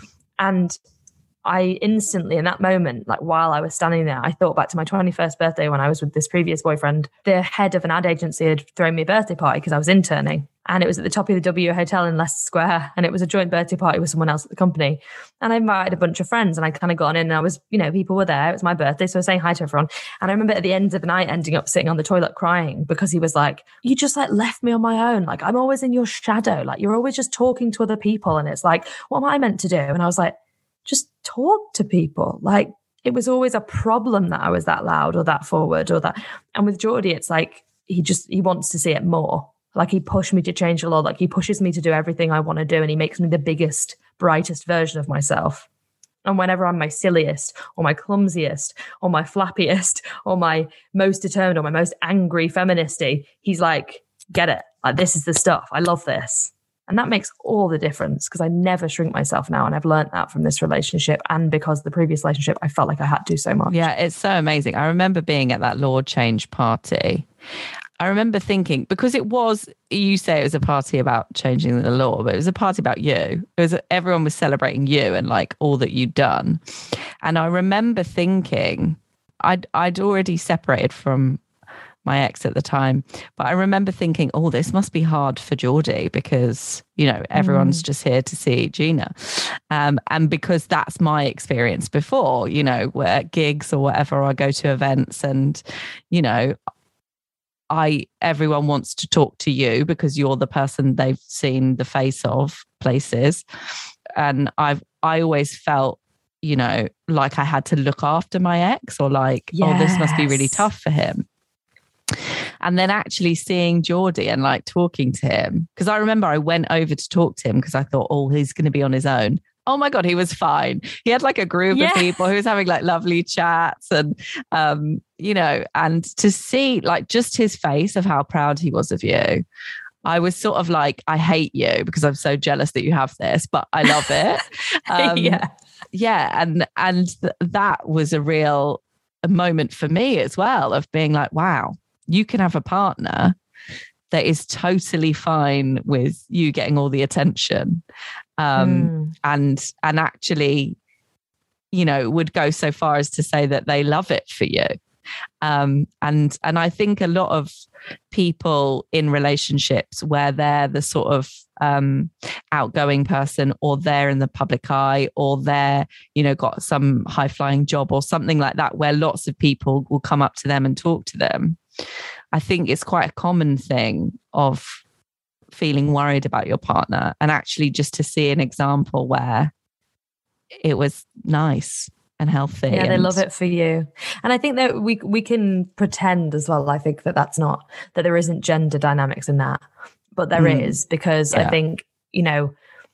And I instantly, in that moment, like while I was standing there, I thought back to my twenty-first birthday when I was with this previous boyfriend. The head of an ad agency had thrown me a birthday party because I was interning. And it was at the top of the W Hotel in Leicester Square. And it was a joint birthday party with someone else at the company. And I invited a bunch of friends and I kind of got in and I was, you know, people were there. It was my birthday. So I was saying hi to everyone. And I remember at the end of the night ending up sitting on the toilet crying because he was like, you just like left me on my own. Like I'm always in your shadow. Like you're always just talking to other people. And it's like, what am I meant to do? And I was like, just talk to people. Like it was always a problem that I was that loud or that forward or that. And with Geordie, it's like, he just, he wants to see it more. Like he pushed me to change the law. Like he pushes me to do everything I want to do. And he makes me the biggest, brightest version of myself. And whenever I'm my silliest or my clumsiest or my flappiest or my most determined or my most angry feministy, he's like, get it. Like this is the stuff. I love this. And that makes all the difference because I never shrink myself now. And I've learned that from this relationship. And because the previous relationship, I felt like I had to so much. Yeah, it's so amazing. I remember being at that law change party. I remember thinking, because it was, you say it was a party about changing the law, but it was a party about you. It was, everyone was celebrating you and like all that you'd done. And I remember thinking, I'd, I'd already separated from my ex at the time, but I remember thinking, oh, this must be hard for Geordie because, you know, everyone's mm. just here to see Gina. Um, and because that's my experience before, you know, we're at gigs or whatever, or I go to events and, you know, I everyone wants to talk to you because you're the person they've seen the face of places. And I've I always felt, you know, like I had to look after my ex or like, yes. oh, this must be really tough for him. And then actually seeing Geordie and like talking to him, because I remember I went over to talk to him because I thought, oh, he's going to be on his own. Oh my God, he was fine. He had like a group yeah. of people who was having like lovely chats and, um, you know, and to see like just his face of how proud he was of you. I was sort of like, I hate you because I'm so jealous that you have this, but I love it. Um, yeah. Yeah. And, and th- that was a real a moment for me as well of being like, wow, you can have a partner that is totally fine with you getting all the attention. Um, mm. and, and actually, you know, would go so far as to say that they love it for you. Um, and, and I think a lot of people in relationships where they're the sort of, um, outgoing person or they're in the public eye or they're, you know, got some high flying job or something like that, where lots of people will come up to them and talk to them. I think it's quite a common thing of feeling worried about your partner and actually just to see an example where it was nice and healthy. Yeah, and they love it for you. And I think that we we can pretend as well. I think that that's not, that there isn't gender dynamics in that. but there Mm. is, because Yeah. I think, you know,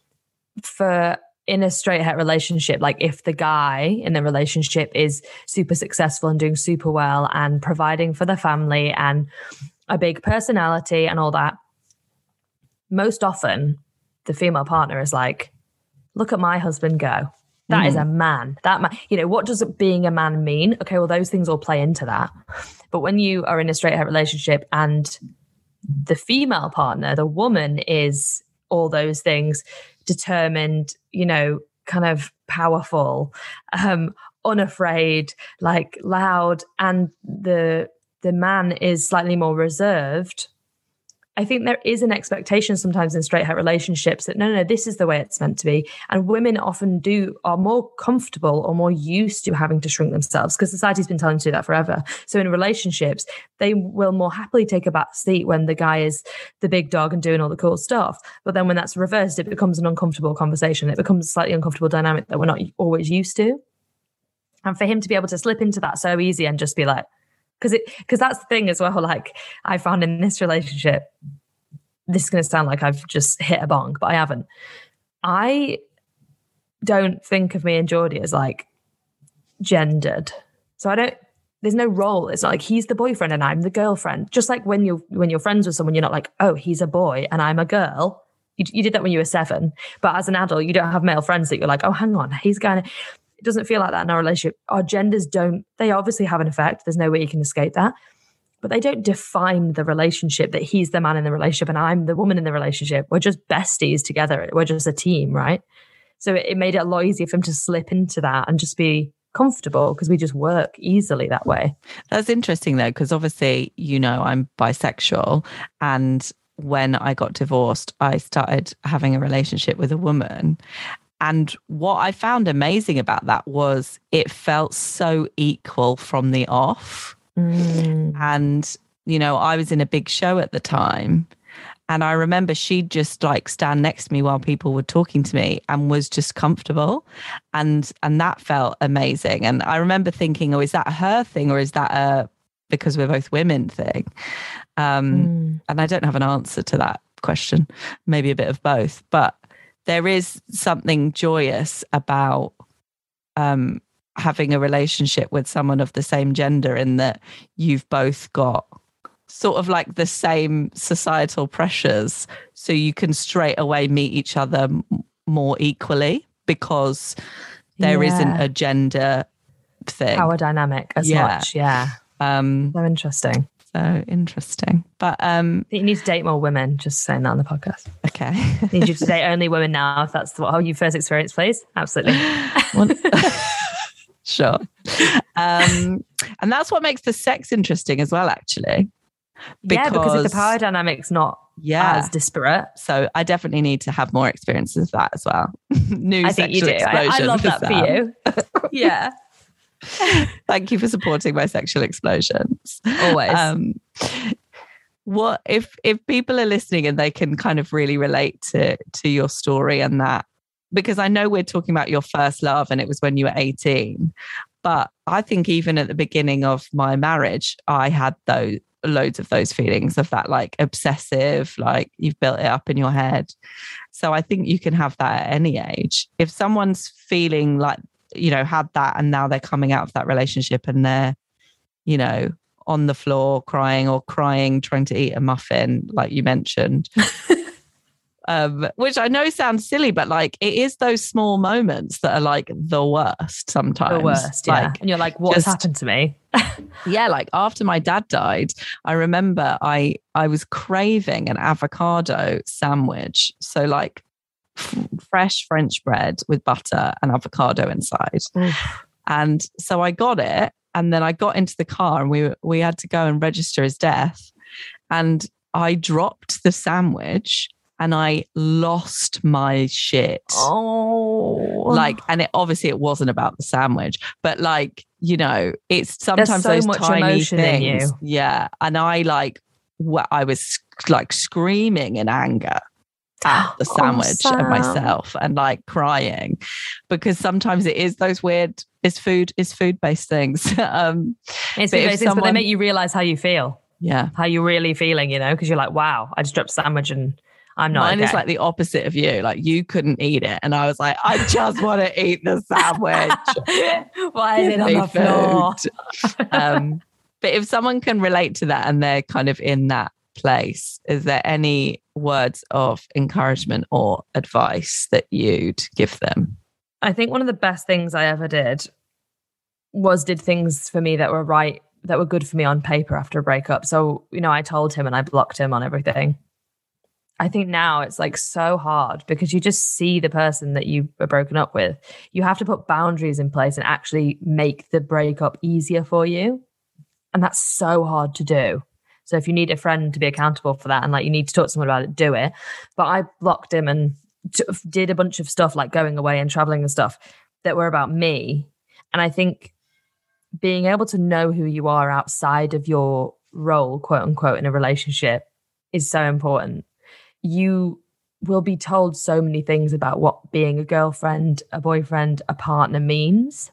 for in a straight het relationship, like if the guy in the relationship is super successful and doing super well and providing for the family and a big personality and all that, most often the female partner is like, look at my husband go. That mm. is a man. That man, you know, what does being a man mean? Okay, well, those things all play into that. But when you are in a straight het relationship and the female partner, the woman, is all those things, determined, you know, kind of powerful, um, unafraid, like loud, and the the man is slightly more reserved, I think there is an expectation sometimes in straight het relationships that no, no, this is the way it's meant to be. And women often do are more comfortable or more used to having to shrink themselves because society's been telling them to do that forever. So in relationships, they will more happily take a back seat when the guy is the big dog and doing all the cool stuff. But then when that's reversed, it becomes an uncomfortable conversation. It becomes a slightly uncomfortable dynamic that we're not always used to. And for him to be able to slip into that so easy and just be like, Because it, because that's the thing as well. Like I found in this relationship, this is going to sound like I've just hit a bong, but I haven't. I don't think of me and Geordie as like gendered. So I don't. There's no role. It's not like he's the boyfriend and I'm the girlfriend. Just like when you when you're friends with someone, you're not like, oh, he's a boy and I'm a girl. You, you did that when you were seven, but as an adult, you don't have male friends that you're like, oh, hang on, he's going to. It doesn't feel like that in our relationship. Our genders don't, they obviously have an effect. There's no way you can escape that. But they don't define the relationship, that he's the man in the relationship and I'm the woman in the relationship. We're just besties together. We're just a team, right? So it, it made it a lot easier for him to slip into that and just be comfortable because we just work easily that way. That's interesting though, because obviously, you know, I'm bisexual, and when I got divorced, I started having a relationship with a woman. And what I found amazing about that was it felt so equal from the off. Mm. And, you know, I was in a big show at the time. And I remember she'd just like stand next to me while people were talking to me and was just comfortable. And and that felt amazing. And I remember thinking, oh, is that her thing or is that a because we're both women thing? Um, mm. And I don't have an answer to that question. Maybe a bit of both. But there is something joyous about um, having a relationship with someone of the same gender, in that you've both got sort of like the same societal pressures. So you can straight away meet each other m- more equally because there yeah. isn't a gender thing. Power dynamic as yeah. much. Yeah. Um, so interesting. So interesting. But um, you need to date more women, just saying that on the podcast. Okay. Need you to date only women now, if that's what, how you first experience, please. Absolutely. Sure. Um, and that's what makes the sex interesting as well, actually. Because, yeah, because if the power dynamic's not yeah. as disparate. So I definitely need to have more experiences of that as well. New I think you do. I, I love that for you. Yeah. Thank you for supporting my sexual explosions. Always. Um, what if if people are listening and they can kind of really relate to to your story and that, because I know we're talking about your first love and it was when you were eighteen, but I think even at the beginning of my marriage, I had those loads of those feelings of that, like obsessive, like you've built it up in your head. So I think you can have that at any age. If someone's feeling like, you know, had that and now they're coming out of that relationship and they're, you know, on the floor crying or crying, trying to eat a muffin, like you mentioned, um, which I know sounds silly, but like it is those small moments that are like the worst sometimes. The worst, yeah. Like, and you're like, what's just, happened to me? Yeah, like after my dad died, I remember I I was craving an avocado sandwich. So like f- fresh French bread with butter and avocado inside. And so I got it. And then I got into the car and we we had to go and register his death. And I dropped the sandwich and I lost my shit. Oh. Like, and it obviously it wasn't about the sandwich, but like, you know, it's sometimes There's so those much tiny emotion things. in you. Yeah. And I like, well, I was like screaming in anger at the sandwich oh, of myself and like crying, because sometimes it is those weird, it's food, it's food based things. um, it's food based things, but they make you realize how you feel. Yeah. how you're really feeling, you know, because you're like, wow, I just dropped a sandwich and I'm not Mine okay. is like the opposite of you. Like you couldn't eat it. And I was like, I just want to eat the sandwich. Why is Give it on me the floor? food. um, but if someone can relate to that and they're kind of in that place, is there any words of encouragement or advice that you'd give them? I think one of the best things I ever did was did things for me that were right, that were good for me on paper after a breakup. So, you know, I told him and I blocked him on everything. I think now it's like so hard because you just see the person that you were broken up with. You have to put boundaries in place and actually make the breakup easier for you. And that's so hard to do. So if you need a friend to be accountable for that and like you need to talk to someone about it, do it. But I blocked him and t- did a bunch of stuff like going away and traveling and stuff that were about me. And I think being able to know who you are outside of your role, quote unquote, in a relationship is so important. You will be told so many things about what being a girlfriend, a boyfriend, a partner means.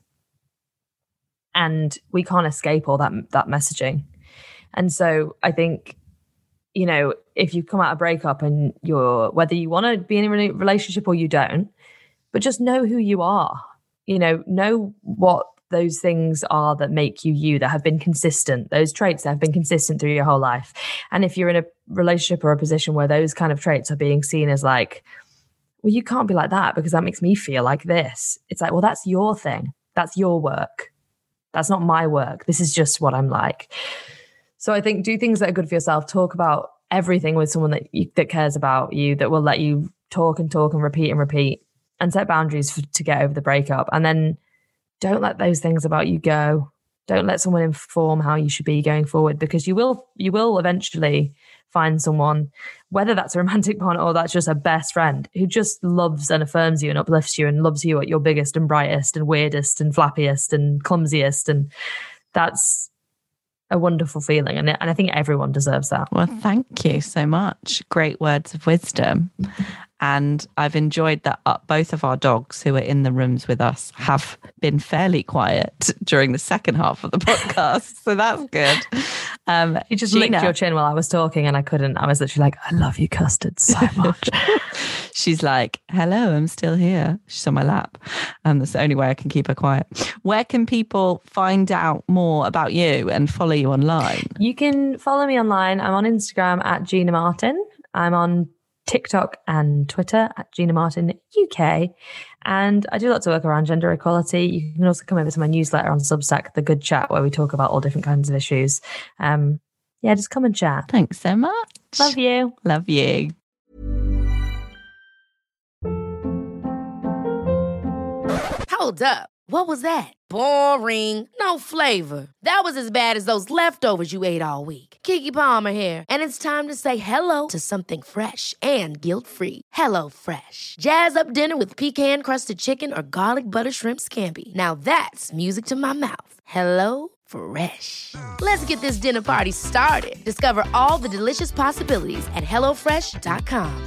And we can't escape all that that messaging. And so I think, you know, if you come out of a breakup and you're, whether you want to be in a relationship or you don't, but just know who you are, you know, know what those things are that make you you, that have been consistent, those traits that have been consistent through your whole life. And if you're in a relationship or a position where those kind of traits are being seen as like, well, you can't be like that because that makes me feel like this. It's like, well, that's your thing. That's your work. That's not my work. This is just what I'm like. So I think do things that are good for yourself. Talk about everything with someone that you, that cares about you, that will let you talk and talk and repeat and repeat, and set boundaries for, to get over the breakup. And then don't let those things about you go. Don't let someone inform how you should be going forward, because you will you will eventually find someone, whether that's a romantic partner or that's just a best friend, who just loves and affirms you and uplifts you and loves you at your biggest and brightest and weirdest and flappiest and clumsiest. And that's a wonderful feeling. And, and I think everyone deserves that. Well, thank you so much. Great words of wisdom. And I've enjoyed that uh, both of our dogs who are in the rooms with us have been fairly quiet during the second half of the podcast. So that's good. Um, you just Gina, licked your chin while I was talking and I couldn't. I was literally like, I love you, Custard, so much. She's like, hello, I'm still here. She's on my lap. And that's the only way I can keep her quiet. Where can people find out more about you and follow you online? You can follow me online. I'm on Instagram at Gina Martin. I'm on TikTok and Twitter at Gina Martin U K. And I do lots of work around gender equality. You can also come over to my newsletter on Substack, The Good Chat, where we talk about all different kinds of issues. Um, yeah, just come and chat. Thanks so much. Love you. Love you. Hold up. What was that? Boring. No flavor. That was as bad as those leftovers you ate all week. Keke Palmer here. And it's time to say hello to something fresh and guilt-free. Hello Fresh. Jazz up dinner with pecan-crusted chicken or garlic butter shrimp scampi. Now that's music to my mouth. Hello Fresh. Let's get this dinner party started. Discover all the delicious possibilities at hello fresh dot com.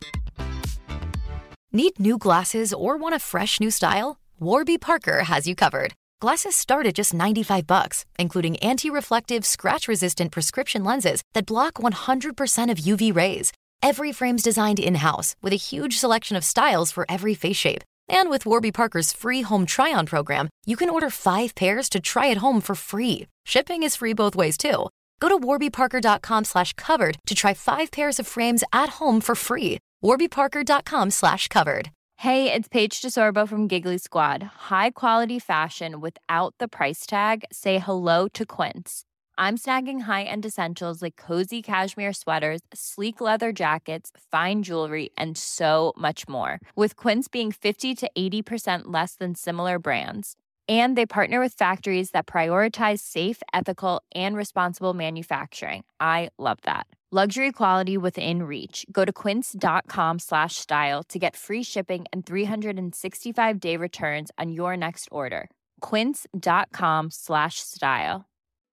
Need new glasses or want a fresh new style? Warby Parker has you covered. Glasses start at just ninety-five bucks, including anti-reflective, scratch-resistant prescription lenses that block one hundred percent of U V rays. Every frame's designed in-house with a huge selection of styles for every face shape. And with Warby Parker's free home try-on program, you can order five pairs to try at home for free. Shipping is free both ways, too. Go to warbyparker.com slash covered to try five pairs of frames at home for free. warbyparker.com slash covered. Hey, it's Paige DeSorbo from Giggly Squad. High quality fashion without the price tag. Say hello to Quince. I'm snagging high-end essentials like cozy cashmere sweaters, sleek leather jackets, fine jewelry, and so much more. With Quince being fifty to eighty percent less than similar brands. And they partner with factories that prioritize safe, ethical, and responsible manufacturing. I love that. Luxury quality within reach. Go to quince.com slash style to get free shipping and three sixty-five day returns on your next order. Quince.com slash style.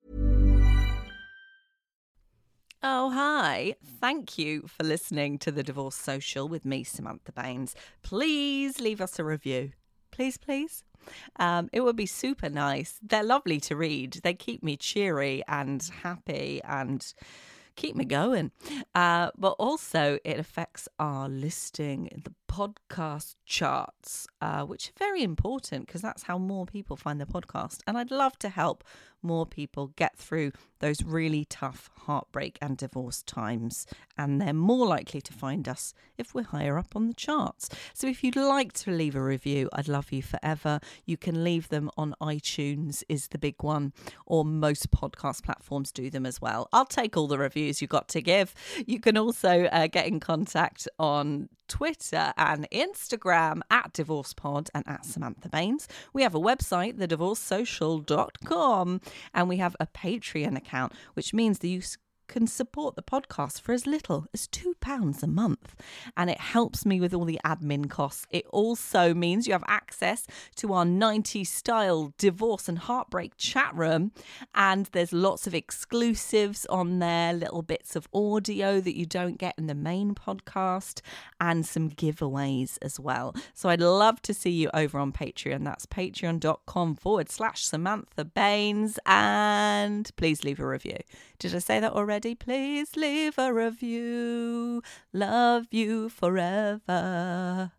Oh, hi. Thank you for listening to The Divorce Social with me, Samantha Baines. Please leave us a review. please, please. Um, it would be super nice. They're lovely to read. They keep me cheery and happy and keep me going. Uh, but also it affects our listing in the podcast charts, uh, which are very important because that's how more people find the podcast. And I'd love to help more people get through those really tough heartbreak and divorce times. And they're more likely to find us if we're higher up on the charts. So if you'd like to leave a review, I'd love you forever. You can leave them on iTunes is the big one, or most podcast platforms do them as well. I'll take all the reviews you've got to give. You can also uh, get in contact on Twitter and Instagram at DivorcePod and at Samantha Baines. We have a website, the divorce social dot com, and we have a Patreon account, which means that you can support the podcast for as little as two pounds a month. And it helps me with all the admin costs. It also means you have access to our nineties style divorce and heartbreak chat room. And there's lots of exclusives on there, little bits of audio that you don't get in the main podcast, and some giveaways as well. So I'd love to see you over on Patreon. That's patreon.com forward slash Samantha Baines. And please leave a review. Did I say that already? Please leave a review. Love you forever.